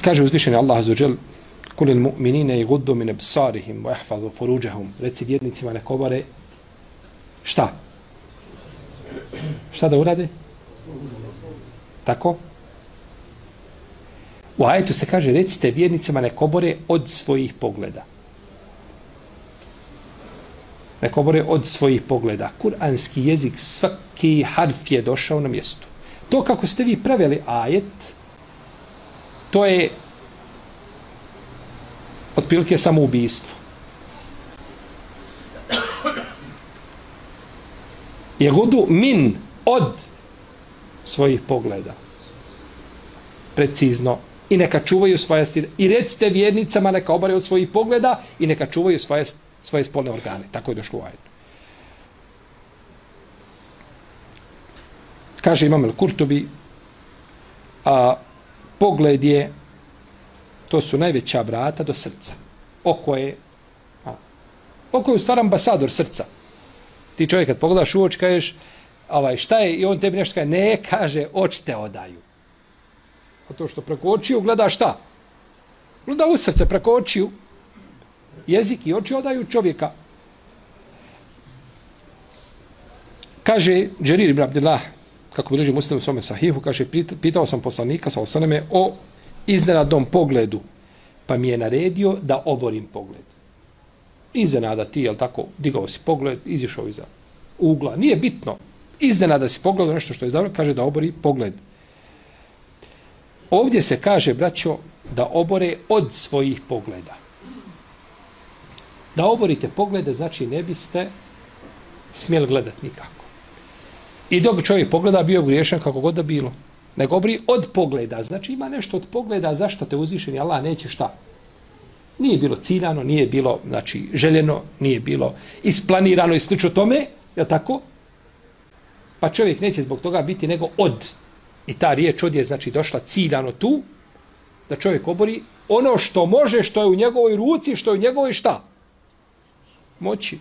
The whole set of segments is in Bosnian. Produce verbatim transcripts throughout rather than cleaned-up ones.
Kaže uzvišeni Allah azza wa džel: "Kul lil mu'minina yaghuddu min absarihim wa yahfazu furujahum." Reci vjernicima neka obare šta? Šta da urade? Tako? U ajetu se kaže: recite vjernicima neka obore od svojih pogleda. Neka obore od svojih pogleda. Kur'anski jezik, svaki harf je došao na mjestu. To kako ste vi preveli ajet, to je otprilike samoubijstvo. Jehudu min od svojih pogleda. Precizno. I neka čuvaju svoje stide. I recite vjernicama neka obare od svojih pogleda i neka čuvaju svoje, svoje spolne organe. Tako je došlo u ajetu. Kaže Imam el-Kurtubi, a pogled je, to su najveća vrata do srca. Oko je, a, oko je u stvar ambasador srca. Ti čovjek kad pogledaš u oči, kažeš, ovaj, šta je, i on tebi nešto kaže, ne, kaže, oči te odaju. A to što preko očiju gleda šta? Gleda u srce preko očiju. Jezik i oči odaju čovjeka. Kaže Džerir ibn Abdillah, kako bilježi Muslim u svome sahihu, kaže, pitao sam poslanika sa osaneme o iznenadnom pogledu, pa mi je naredio da oborim pogled. Iznenada ti, jel tako, digao si pogled, izišao iza ugla. Nije bitno. Iznenada si pogledao nešto što je zavrlo, kaže da obori pogled. Ovdje se kaže, braćo, da obore od svojih pogleda. Da oborite poglede, znači ne biste smjeli gledati nikako. I dok čovjek pogleda, bio griješan kako god da bilo. Nego obori od pogleda. Znači ima nešto od pogleda, zašto te uzvišeni Allah neće šta? Nije bilo ciljano, nije bilo, znači, željeno, nije bilo isplanirano i slično tome, je tako? Pa čovjek neće zbog toga biti nego od. I ta riječ od je, znači, došla ciljano tu, da čovjek obori ono što može, što je u njegovoj ruci, što je u njegovoj šta? Moći.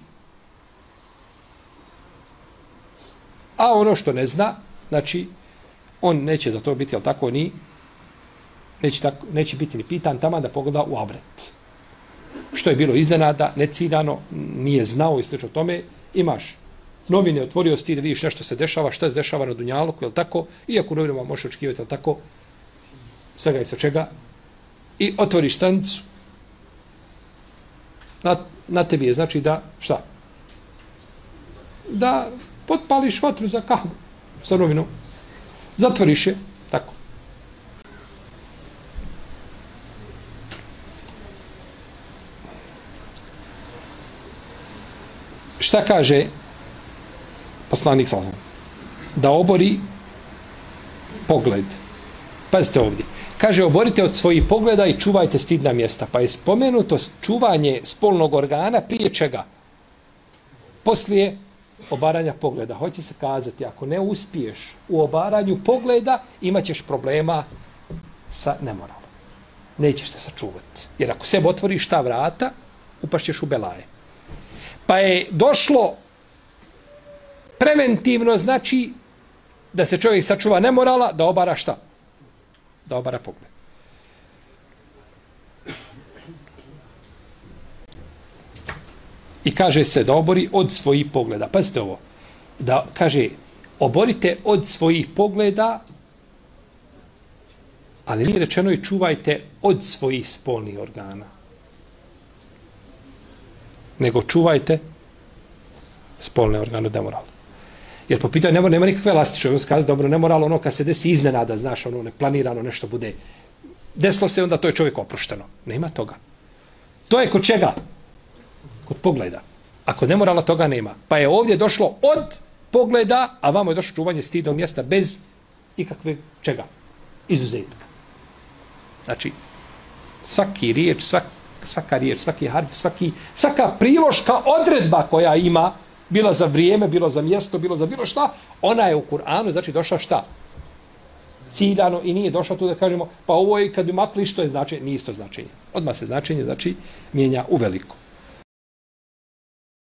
A ono što ne zna, znači, on neće za to biti, jel tako, ni, neće, tako, neće biti ni pitan tamo da pogleda u avret. Što je bilo iznenada, neciljano, nije znao i slično tome, imaš novine, otvorio si ti da vidiš nešto se dešava, šta se dešava na Dunjaluku, jel tako, iako u novinama možeš očekivati, jel tako, svega i sve čega, i otvoriš stranicu, na, na tebi je, znači da, šta? Da potpališ vatru za kahvu sa novinom. Zatvoriš je, tako. Šta kaže poslanik sallallahu alejhi ve sellem? Da obori pogled. Pazite ovdje. Kaže, oborite od svojih pogleda i čuvajte stidna mjesta. Pa je spomenuto čuvanje spolnog organa prije čega? Poslije obaranja pogleda. Hoće se kazati, ako ne uspiješ u obaranju pogleda, imat ćeš problema sa nemoralom. Nećeš se sačuvati. Jer ako sebe otvoriš ta vrata, upašćeš u belaje. Pa je došlo preventivno, znači da se čovjek sačuva nemorala, da obara šta? Da obara pogled. I kaže se da obori od svojih pogleda. Pazite ovo. Da kaže, oborite od svojih pogleda, ali nije rečeno i čuvajte od svojih spolnih organa. Nego čuvajte spolne organe od nemorala. Jer po pitanju nemora, nema nikakve elastične. Ono se kaže, dobro, nemoralo ono kad se desi iznenada, znaš, ono neplanirano nešto bude. Desilo se, onda to je čovjek oprošteno. Nema toga. To je kod čega? Kod pogleda. A kod nemorala toga nema. Pa je ovdje došlo od pogleda, a vamo je došlo čuvanje stidnog mjesta bez ikakve čega? Izuzetka. Znači, svaki riječ, svak, svaka riječ, svaki harf, svaki, svaka priloška odredba koja ima, bila za vrijeme, bilo za mjesto, bilo za bilo šta, ona je u Kur'anu, znači došla šta? Ciljano i nije došla tu da kažemo, pa ovo je kad bi makli što je značenje, nije isto značenje. Odmah se značenje, znači, mijenja u veliko.